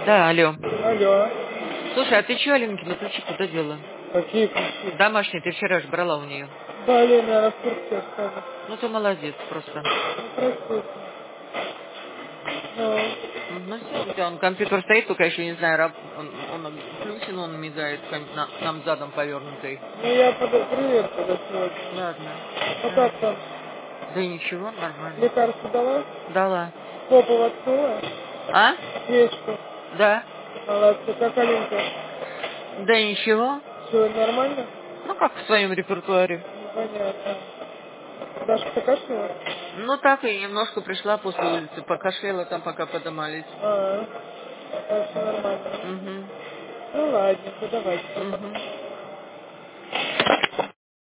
Да, алло. Алло. Слушай, а ты что Аленкину ключи куда дела? Какие ключи? Домашние, ты вчера же брала у нее. Да, Лена, я в курсе осталась. Ну ты молодец просто. Ну, простите. Ну, Ну все, у тебя он компьютер стоит, только еще не знаю, он включен, он мигает, нам задом повернутый. ну я приеду до сегодня. Ладно. Ну как там? Да и ничего, нормально. Лекарство дала? Дала. Попу воткнула? А? Свечку? Да. Молодцы. Как Алинка? Да ничего. Все нормально? Ну как в своем репертуаре. Понятно. Дашка кашляла? Ну так и немножко пришла после улицы, покашляла там, пока подымались. Так все нормально. Угу. Ну ладненько, давайте. Угу.